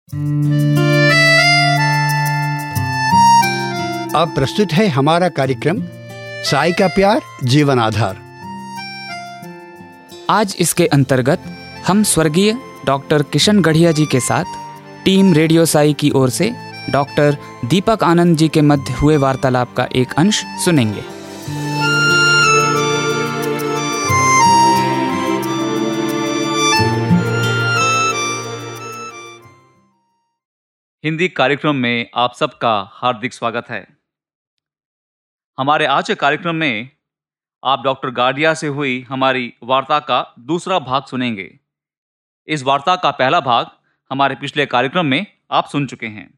अब प्रस्तुत है हमारा कार्यक्रम साई का प्यार जीवन आधार। आज इसके अंतर्गत हम स्वर्गीय डॉक्टर किशन गढ़िया जी के साथ टीम रेडियो साई की ओर से डॉक्टर दीपक आनंद जी के मध्य हुए वार्तालाप का एक अंश सुनेंगे। हिंदी कार्यक्रम में आप सबका हार्दिक स्वागत है। हमारे आज के कार्यक्रम में आप डॉक्टर गाडिया से हुई हमारी वार्ता का दूसरा भाग सुनेंगे। इस वार्ता का पहला भाग हमारे पिछले कार्यक्रम में आप सुन चुके हैं।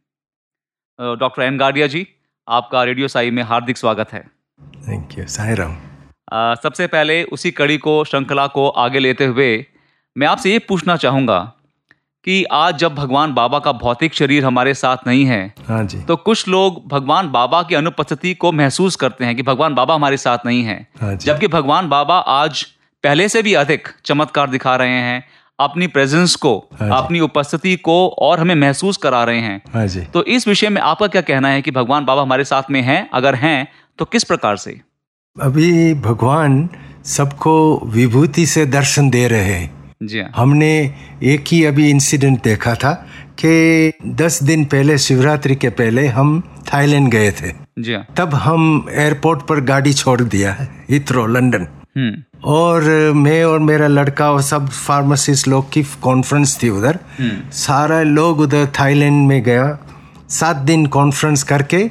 डॉक्टर एन गाडिया जी, आपका रेडियो साई में हार्दिक स्वागत है। Thank you. साई राम। सबसे पहले उसी कड़ी को, श्रृंखला को आगे लेते हुए मैं आपसे ये पूछना चाहूँगा कि आज जब भगवान बाबा का भौतिक शरीर हमारे साथ नहीं है, हाँ जी, तो कुछ लोग भगवान बाबा की अनुपस्थिति को महसूस करते हैं कि भगवान बाबा हमारे साथ नहीं है, हाँ जी, जबकि भगवान बाबा आज पहले से भी अधिक चमत्कार दिखा रहे हैं, अपनी प्रेजेंस को, हाँ अपनी उपस्थिति को और हमें महसूस करा रहे हैं। हाँ जी। तो इस विषय में आपका क्या कहना है कि भगवान बाबा हमारे साथ में हैं? अगर हैं तो किस प्रकार से? अभी भगवान सबको विभूति से दर्शन दे रहे हैं। जी हाँ। हमने एक ही अभी इंसिडेंट देखा था कि 10 दिन पहले, शिवरात्रि के पहले हम थाईलैंड गए थे। जी हाँ। तब हम एयरपोर्ट पर गाड़ी छोड़ दिया है, हीथ्रो, लंदन। और मैं और मेरा लड़का और सब फार्मासिस्ट लोग की कॉन्फ्रेंस थी उधर। सारा लोग उधर थाईलैंड में गया। 7 दिन कॉन्फ्रेंस करके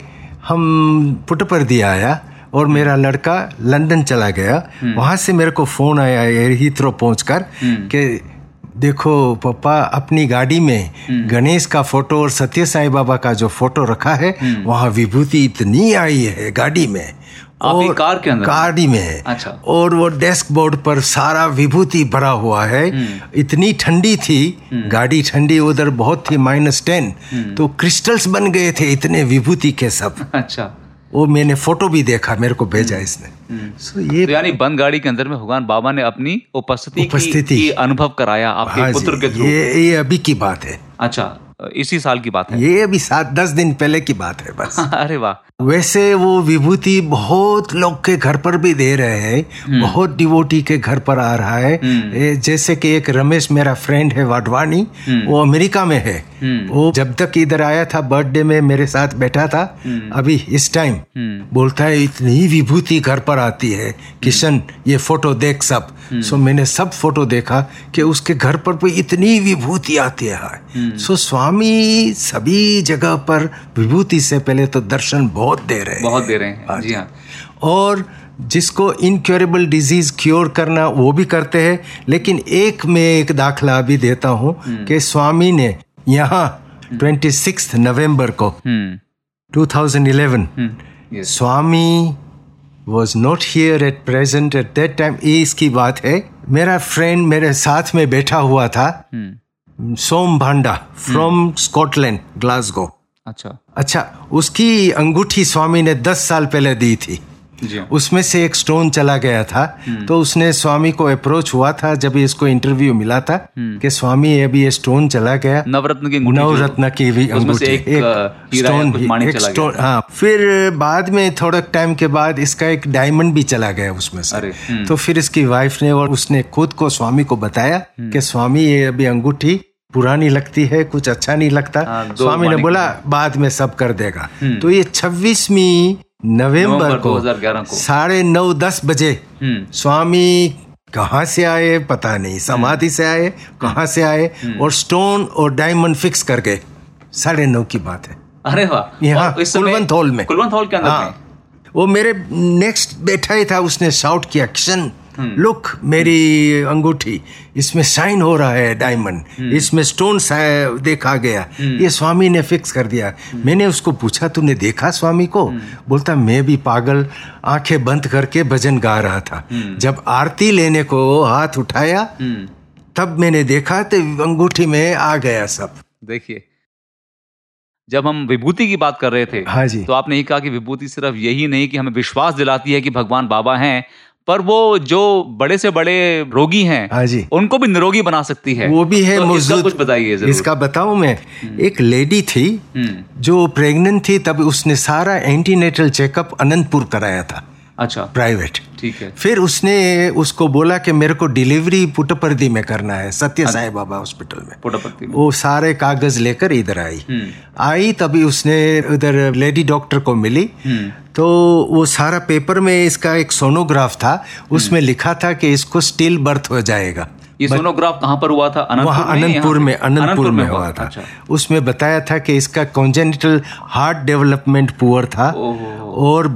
हम पुट्टपर्ती आया और मेरा लड़का लंदन चला गया। वहाँ से मेरे को फ़ोन आया हीथ्रो पहुँचकर कि देखो पापा, अपनी गाड़ी में गणेश का फोटो और सत्य साई बाबा का जो फोटो रखा है, वहाँ विभूति इतनी आई है गाड़ी में, और कार के अंदर, गाड़ी में है। अच्छा। और वो डेस्क बोर्ड पर सारा विभूति भरा हुआ है। इतनी ठंडी थी गाड़ी, ठंडी उधर बहुत थी, -10, तो क्रिस्टल्स बन गए थे इतने विभूति के सब। अच्छा। वो मैंने फोटो भी देखा, मेरे को भेजा इसने। ये तो यानी बंद गाड़ी के अंदर में भगवान बाबा ने अपनी उपस्थिति की अनुभव कराया आपके पुत्र के थ्रू। ये अभी की बात है। अच्छा, इसी साल की बात है? ये अभी 7-10 दिन पहले की बात है बस। अरे वाह। वैसे वो विभूति बहुत लोग के घर पर भी दे रहे हैं, बहुत डिवोटी के घर पर आ रहा है। जैसे कि एक रमेश मेरा फ्रेंड है वाडवानी, वो अमेरिका में है। वो जब तक इधर आया था बर्थडे में मेरे साथ बैठा था, अभी इस टाइम बोलता है इतनी विभूति घर पर आती है किशन, ये फोटो देख सब। सो मैंने सब फोटो देखा कि उसके घर पर भी इतनी विभूति आती है। सो स्वामी सभी जगह पर विभूति से पहले तो दर्शन बहुत दे रहे हैं। जी हाँ। और जिसको इनक्योरेबल डिजीज क्योर करना वो भी करते हैं। लेकिन मैं एक दाखला भी देता हूँ कि स्वामी ने यहाँ 26 नवंबर को 2011 स्वामी was not here at present at that time। ये इसकी बात है। मेरा फ्रेंड मेरे साथ में बैठा हुआ था, सोम भांडा फ्रॉम स्कॉटलैंड, ग्लासगो। अच्छा, उसकी अंगूठी स्वामी ने 10 साल पहले दी थी। उसमें से एक स्टोन चला गया था। तो उसने स्वामी को अप्रोच हुआ था जब इसको इंटरव्यू मिला था कि स्वामी अभी ये स्टोन चला गया, नवरत्न की भी अंगूठी, एक स्टोन। हाँ, फिर बाद में थोड़ा टाइम के बाद इसका एक डायमंड भी चला गया उसमें से। तो फिर इसकी वाइफ ने और उसने खुद को स्वामी को बताया कि स्वामी ये अभी अंगूठी पुरानी लगती है, कुछ अच्छा नहीं लगता। स्वामी ने बोला बाद में सब कर देगा। तो ये 26 नवंबर को 9:30-10 बजे स्वामी कहाँ से आए पता नहीं, समाधि से आए, कहाँ से आए, और स्टोन और डायमंड फिक्स कर गए। 9:30 की बात है। अरे वाह। यहाँ कुलवंत हॉल में, कुलवंत हॉल के अंदर। वो मेरे नेक्स्ट बैठा ही था, उसने शाउट किया, किशन लुक, मेरी अंगूठी, इसमें साइन हो रहा है डायमंड, इसमें स्टोन देखा गया, ये स्वामी ने फिक्स कर दिया। मैंने उसको पूछा तूने देखा स्वामी को? बोलता मैं भी पागल आंखें बंद करके भजन गा रहा था। जब आरती लेने को हाथ उठाया तब मैंने देखा तो अंगूठी में आ गया सब। देखिए, जब हम विभूति की बात कर रहे थे, हाँ जी, तो आपने ये कहा कि विभूति सिर्फ यही नहीं कि हमें विश्वास दिलाती है कि भगवान बाबा हैं, पर वो जो बड़े से बड़े रोगी हैं, हाँ जी, उनको भी निरोगी बना सकती है। वो भी है तो मौजूद। इसका कुछ बताइए जरूर। इसका बताऊं मैं। एक लेडी थी जो प्रेग्नेंट थी, तब उसने सारा एंटीनेटल चेकअप अनंतपुर कराया था। अच्छा, प्राइवेट। ठीक है। फिर उसने उसको बोला कि मेरे को डिलीवरी पुट्टपर्ती में करना है, सत्य साई बाबा हॉस्पिटल में। पुट्टपर्ती में। वो सारे कागज लेकर इधर आई तभी उसने उधर लेडी डॉक्टर को मिली, तो वो सारा पेपर में इसका एक सोनोग्राफ था, उसमें लिखा था कि इसको स्टिल बर्थ हो जाएगा। ये सोनोग्राफ कहाँ पर हुआ था? वहाँ अनंतपुर में हुआ था। अच्छा। उसमें बताया था कि इसका कॉन्जेनिटल हार्ट डेवलपमेंट पुअर था और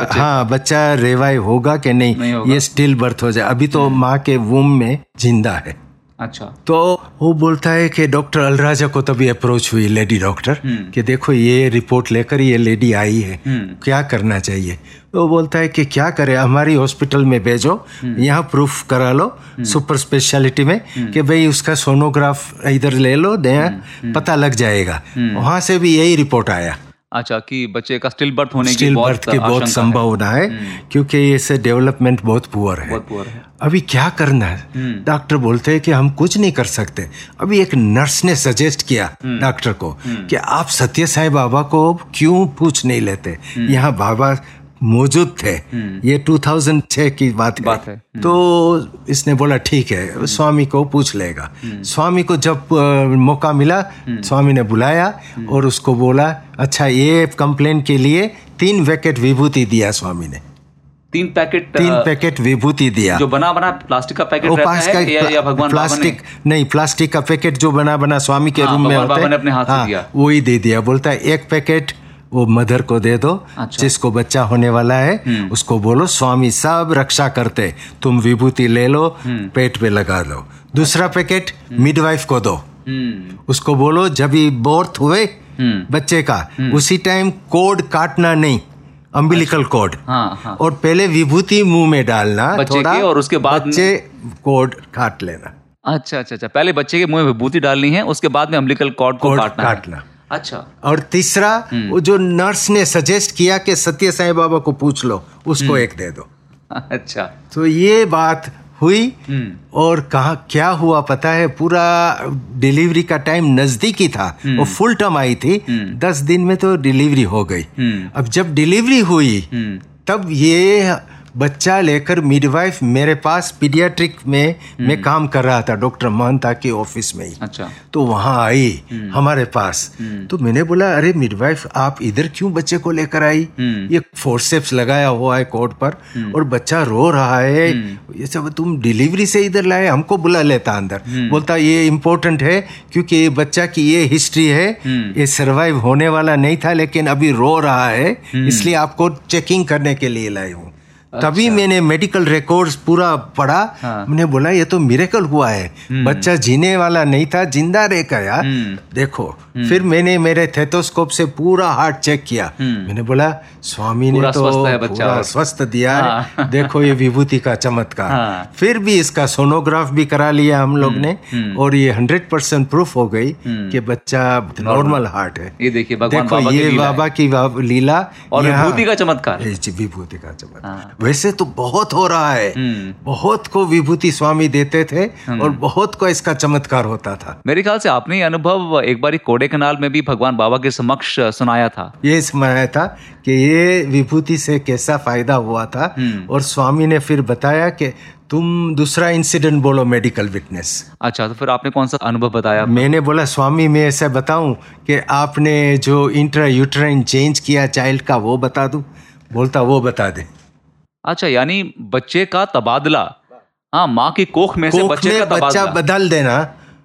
बच्चा रेवाई होगा कि नहीं ये स्टिल बर्थ हो जाए। अभी तो माँ के वूम में जिंदा है। अच्छा। तो वो बोलता है कि डॉक्टर अलराजा को तभी अप्रोच हुई, लेडी डॉक्टर, कि देखो ये रिपोर्ट लेकर ये लेडी आई है, क्या करना चाहिए। वो बोलता है कि क्या करे, हमारी हॉस्पिटल में भेजो, यहाँ प्रूफ करा लो सुपर स्पेशलिटी में कि भाई उसका सोनोग्राफ इधर ले लो, पता लग जाएगा। वहाँ से भी यही रिपोर्ट आया। अच्छा, कि बच्चे का स्टिल बर्थ होने की बहुत संभावना है, क्योंकि इससे डेवलपमेंट बहुत पुअर है। अभी क्या करना है? डॉक्टर बोलते हैं कि हम कुछ नहीं कर सकते। अभी एक नर्स ने सजेस्ट किया डॉक्टर को कि आप सत्य साई बाबा को क्यों पूछ नहीं लेते, यहाँ बाबा मौजूद थे। ये 2006 की बात है। तो इसने बोला ठीक है, स्वामी को पूछ लेगा। स्वामी को जब मौका मिला, स्वामी ने बुलाया और उसको बोला अच्छा ये कंप्लेन के लिए 3 पैकेट विभूति दिया स्वामी ने। 3 पैकेट विभूति दिया। जो बना प्लास्टिक का पैकेट रहता है या भगवान प्लास्टिक नहीं, प्लास्टिक का पैकेट जो बना स्वामी के रूम में होता है, अपने हाथ से दिया, वही दे दिया। बोलता है 1 पैकेट वो मदर को दे दो। अच्छा। जिसको बच्चा होने वाला है उसको बोलो स्वामी सब रक्षा करते, तुम विभूति ले लो, पेट पे लगा दो। दूसरा पैकेट मिडवाइफ को दो, उसको बोलो जब ये बर्थ हुए बच्चे का उसी टाइम कोड काटना नहीं, अम्बिलिकल कोड। हाँ। और पहले विभूति मुंह में डालना बच्चे के, और उसके बाद बच्चे कोड काट लेना। अच्छा, पहले बच्चे के मुंह में विभूति डालनी है, उसके बाद में अम्बिलिकल कॉर्ड को काटना। अच्छा। और तीसरा वो जो नर्स ने सजेस्ट किया कि सत्य साई बाबा को पूछ लो, उसको 1 दे दो। अच्छा। तो ये बात हुई। और कहा क्या हुआ पता है, पूरा डिलीवरी का टाइम नजदीकी था, वो फुल टर्म आई थी, 10 दिन में तो डिलीवरी हो गई। अब जब डिलीवरी हुई तब ये बच्चा लेकर मिडवाइफ मेरे पास पीडियाट्रिक में मैं काम कर रहा था, डॉक्टर महंता के ऑफिस में ही। अच्छा। तो वहाँ आई हमारे पास। तो मैंने बोला अरे मिडवाइफ आप इधर क्यों बच्चे को लेकर आई? ये फोर्सेप्स लगाया हुआ है कोट पर और बच्चा रो रहा है, ये सब तुम डिलीवरी से इधर लाए, हमको बुला लेता अंदर। बोलता ये इम्पोर्टेंट है क्योंकि ये बच्चा की ये हिस्ट्री है, ये सर्वाइव होने वाला नहीं था लेकिन अभी रो रहा है, इसलिए आपको चेकिंग करने के लिए लाई हूँ। तभी मैंने मेडिकल रिकॉर्ड्स पूरा पढ़ा। मैंने बोला ये तो मिरेकल हुआ है, बच्चा जीने वाला नहीं था, जिंदा रह गया। देखो फिर मैंने मेरे थेटोस्कोप से पूरा हार्ट चेक किया। मैंने बोला स्वामी ने तो पूरा स्वस्थ दिया है। देखो ये विभूति का चमत्कार। फिर भी इसका सोनोग्राफ भी करा लिया हम लोग ने और ये 100% प्रूफ हो गई कि बच्चा नॉर्मल हार्ट है। ये देखिए देखो ये बाबा की लीला और विभूति का चमत्कार। विभूति का चमत्कार वैसे तो बहुत हो रहा है, बहुत को विभूति स्वामी देते थे और बहुत को इसका चमत्कार होता था। मेरे ख्याल से आपने ये अनुभव एक बार कोडेकनाल में भी भगवान बाबा के समक्ष सुनाया था। ये सुनाया था कि ये विभूति से कैसा फायदा हुआ था और स्वामी ने फिर बताया कि तुम दूसरा इंसिडेंट बोलो, मेडिकल विटनेस। अच्छा, तो फिर आपने कौन सा अनुभव बताया? मैंने बोला स्वामी मैं ऐसा बताऊं कि आपने जो इंट्रा यूट्राइन चेंज किया चाइल्ड का वो बता दूं? बोलता वो बता दे। अच्छा, यानी बच्चे का तबादला, हाँ, माँ की कोख में से बच्चे का बच्चा बदल देना,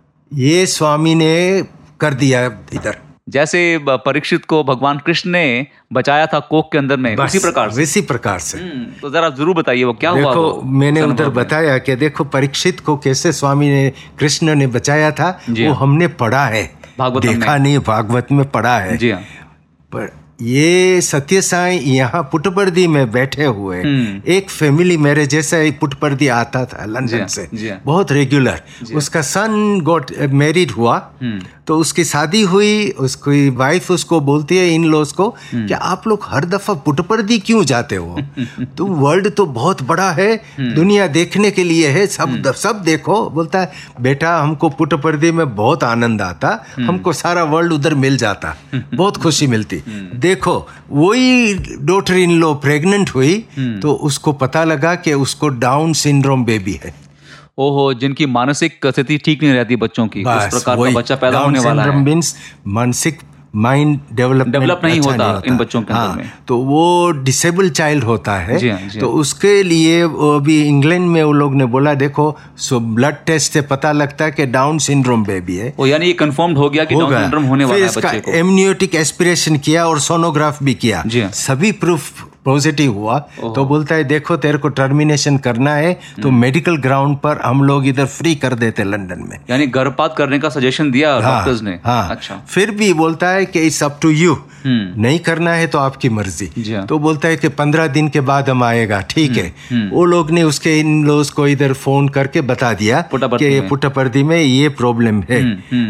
ये स्वामी ने कर दिया इधर। जैसे परीक्षित को भगवान कृष्ण ने बचाया था कोख के अंदर में, उसी प्रकार से। तो जरा जरूर बताइए वो क्या हुआ। देखो मैंने उधर बताया कि देखो परीक्षित को कैसे स्वामी ने कृष्ण ने बचाया था, वो हमने पढ़ा है, देखा नहीं, भागवत में पढ़ा है। जी हाँ। पर ये सत्य साईं यहाँ पुट्टपर्दी में बैठे हुए एक फैमिली मेरे जैसा ही पुट्टपर्दी आता था लंदन से, बहुत रेगुलर। उसका सन गॉट मैरिड हुआ, तो उसकी शादी हुई, उसकी वाइफ उसको बोलती है इन लॉज को कि आप लोग हर दफा पुट्टपर्दी क्यों जाते हो? तो वर्ल्ड तो बहुत बड़ा है, दुनिया देखने के लिए है, सब देखो। बोलता है बेटा हमको पुट्टपर्दी में बहुत आनंद आता, हमको सारा वर्ल्ड उधर मिल जाता, बहुत खुशी मिलती। देखो वही डॉटर इन लॉ प्रेग्नेंट हुई, तो उसको पता लगा कि उसको डाउन सिंड्रोम बेबी है। ओहो, जिनकी मानसिक स्थिति ठीक नहीं रहती बच्चों की, उस प्रकार का बच्चा पैदा होने वाला है। मींस मानसिक माइंड डेवलप नहीं होता इन बच्चों के अंदर में, तो वो डिसेबल चाइल्ड होता है। तो उसके लिए अभी इंग्लैंड में वो लोग ने बोला देखो ब्लड टेस्ट से पता लगता है कि डाउन सिंड्रोम बेबी है, यानी ये कंफर्म्ड हो गया कि डाउन सिंड्रोम होने वाला है बच्चे को। एमनियोटिक एस्पिरेशन किया और सोनोग्राफ भी किया, सभी प्रूफ पॉजिटिव हुआ। तो बोलता है देखो तेरे को टर्मिनेशन करना है तो मेडिकल ग्राउंड पर हम लोग इधर फ्री कर देते लंदन में, यानी गर्भपात करने का सजेशन दिया डॉक्टर्स ने। अच्छा, फिर भी बोलता है कि इट्स अप टू यू, नहीं करना है तो आपकी मर्जी। तो बोलता है कि 15 दिन के बाद हम आएगा, ठीक है। वो लोग ने उसके इन लॉज को इधर फोन करके बता दिया कि पुट्टपर्दी में ये प्रॉब्लम है।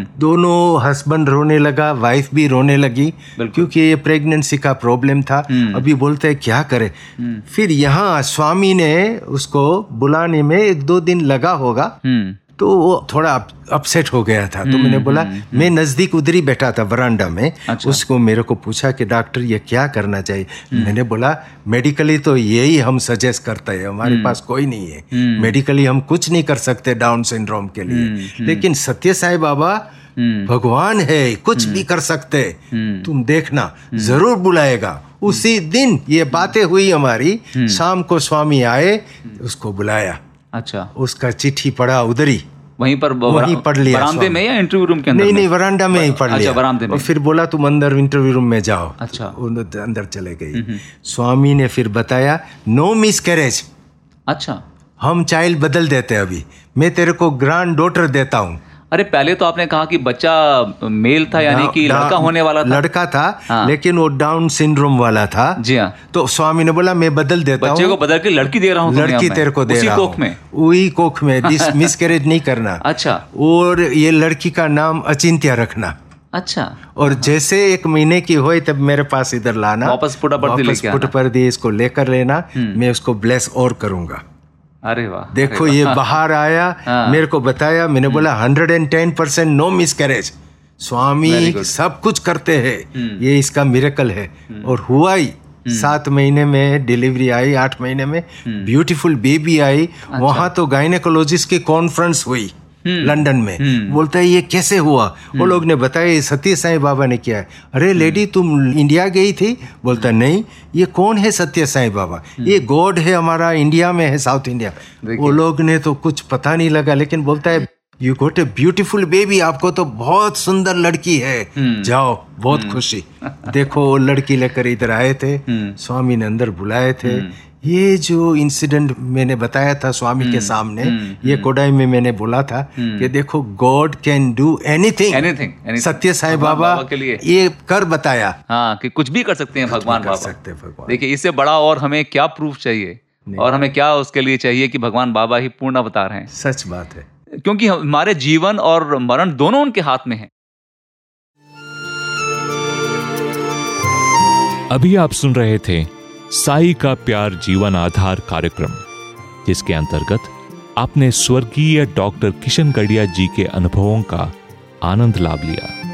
दोनों हस्बैंड रोने लगा, वाइफ भी रोने लगी, क्योंकि ये प्रेगनेंसी का प्रॉब्लम था। अभी बोलते हैं क्या करे। फिर यहाँ स्वामी ने उसको बुलाने में 1-2 दिन लगा होगा, तो वो थोड़ा अपसेट हो गया था। तो मैंने बोला मैं नजदीक उधर ही बैठा था वरांडा में। अच्छा। उसको मेरे को पूछा कि डॉक्टर ये क्या करना चाहिए। मैंने बोला मेडिकली तो यही हम सजेस्ट करते हैं, हमारे पास कोई नहीं है, मेडिकली हम कुछ नहीं कर सकते डाउन सिंड्रोम के लिए, लेकिन सत्य साईं बाबा भगवान है, कुछ भी कर सकते, तुम देखना जरूर बुलाएगा। उसी दिन ये बातें हुई हमारी, शाम को स्वामी आए, उसको बुलाया। अच्छा, उसका चिट्ठी पढ़ा उधर ही, वहीं पढ़ लिया। बरामदे में या इंटरव्यू रूम के अंदर? नहीं, वरांडा में ही पढ़ लिया। बरामदे में। और फिर बोला तुम अंदर इंटरव्यू रूम में जाओ। अच्छा, अंदर चले गई। स्वामी ने फिर बताया नो मिसकैरेज। अच्छा, हम चाइल्ड बदल देते, अभी मैं तेरे को ग्रैंड डॉटर देता हूँ। अरे पहले तो आपने कहा कि बच्चा मेल था, यानी कि लड़का होने वाला था। लड़का था। हाँ। लेकिन वो डाउन सिंड्रोम वाला था। जी हाँ। तो स्वामी ने बोला मैं बदल देता हूँ, बच्चे को बदल के लड़की दे रहा हूँ, लड़की तेरे को दे रहा हूँ, वही कोख में मिसकैरेज नहीं करना। अच्छा, और ये लड़की का नाम अचिंत्या रखना। अच्छा, और जैसे 1 महीने की होई तब मेरे पास इधर लाना, वापस पुट्टपर्दी इसको लेकर लेना, मैं उसको ब्लेस और करूंगा। अरे वाह, देखो ये बाहर आया। मेरे को बताया, मैंने बोला 110% नो मिसकैरेज, स्वामी सब कुछ करते हैं, ये इसका मिरेकल है। और हुआ ही 7 महीने में डिलीवरी आई, 8 महीने में ब्यूटीफुल बेबी आई। अच्छा। वहां तो गायनेकोलॉजिस्ट की कॉन्फ्रेंस हुई लंदन में। बोलता है ये कैसे हुआ? वो लोग ने बताया सत्य साईं बाबा ने किया है। अरे लेडी तुम इंडिया गई थी? बोलता नहीं, ये कौन है सत्य साईं बाबा? ये गॉड है हमारा, इंडिया में है, साउथ इंडिया। वो लोग ने तो कुछ पता नहीं लगा, लेकिन बोलता है you got a beautiful baby, आपको तो बहुत सुंदर लड़की है, जाओ, बहुत खुशी। देखो वो लड़की लेकर इधर आए थे, स्वामी ने अंदर बुलाए थे। ये जो इंसिडेंट मैंने बताया था स्वामी के सामने, ये कोडाई में मैंने बोला था कि देखो गॉड कैन डू एनीथिंग। सत्य साईं बाबा के लिए ये कर बताया। हाँ, कि कुछ भी कर सकते हैं भगवान बाबा। देखिए इससे बड़ा और हमें क्या प्रूफ चाहिए, और हमें क्या उसके लिए चाहिए कि भगवान बाबा ही पूर्ण अवतार हैं। सच बात है, क्योंकि हमारे जीवन और मरण दोनों उनके हाथ में है। अभी आप सुन रहे थे साई का प्यार जीवन आधार कार्यक्रम, जिसके अंतर्गत आपने स्वर्गीय डॉक्टर किशन गढ़िया जी के अनुभवों का आनंद लाभ लिया।